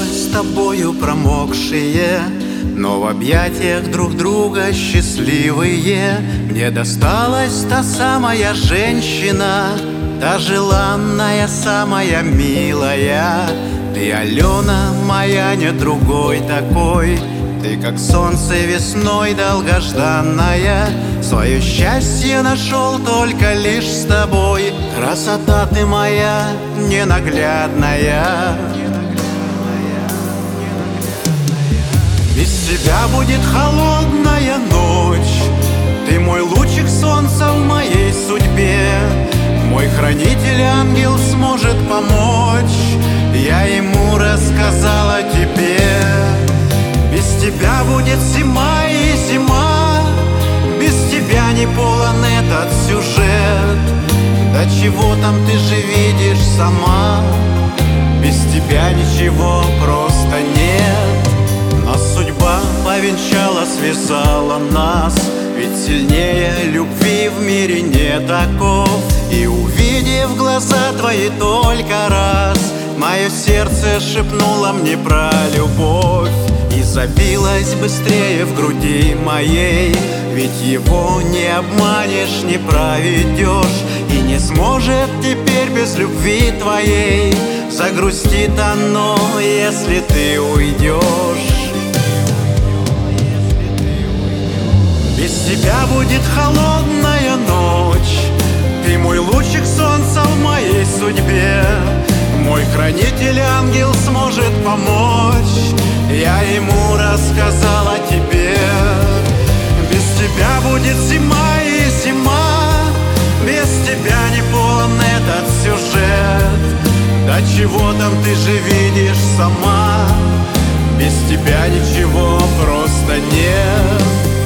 с тобою промокшие, но в объятиях друг друга счастливые. Мне досталась та самая женщина, та желанная, самая милая. Ты, Алена моя, не другой такой. Ты как солнце весной долгожданная. Свое счастье нашел только лишь с тобой. Красота ты моя ненаглядная. Без тебя будет холодная ночь. Ты мой лучик солнца в моей судьбе. Мой хранитель ангел сможет помочь. Я ему рассказал о тебе. Без тебя будет зима и зима. Без тебя не полон этот сюжет. Да чего там, ты же видишь сама. Без тебя ничего просто нет. Нас судьба повенчала, связала нас. Ведь сильнее любви в мире не таков. И увидев глаза твои только раз, мое сердце шепнуло мне про любовь. И забилось быстрее в груди моей. Ведь его не обманешь, не проведешь. И не сможет теперь без любви твоей. Загрустит оно, если ты уйдешь. Без тебя будет холодная ночь. Ты мой лучик солнца в моей судьбе. Мой хранитель ангел сможет помочь. Я ему рассказал о тебе. Без тебя будет зима и зима. Без тебя не полон этот сюжет. Да чего там, ты же видишь сама. Без тебя ничего просто нет.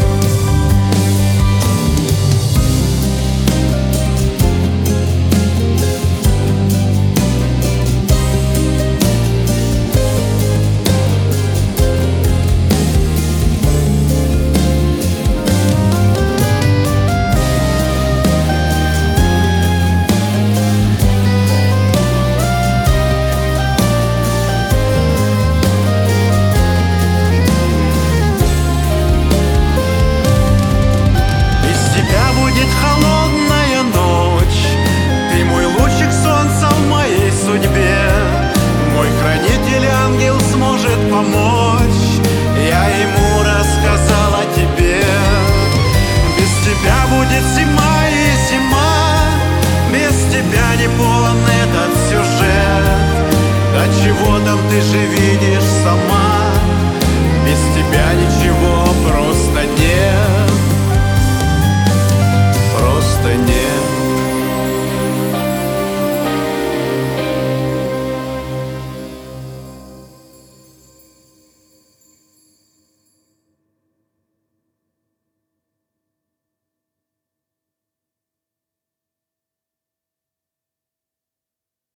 Я ему рассказал о тебе. Без тебя будет зима и зима. Без тебя не полон этот сюжет. Да чего там, ты же видишь сама.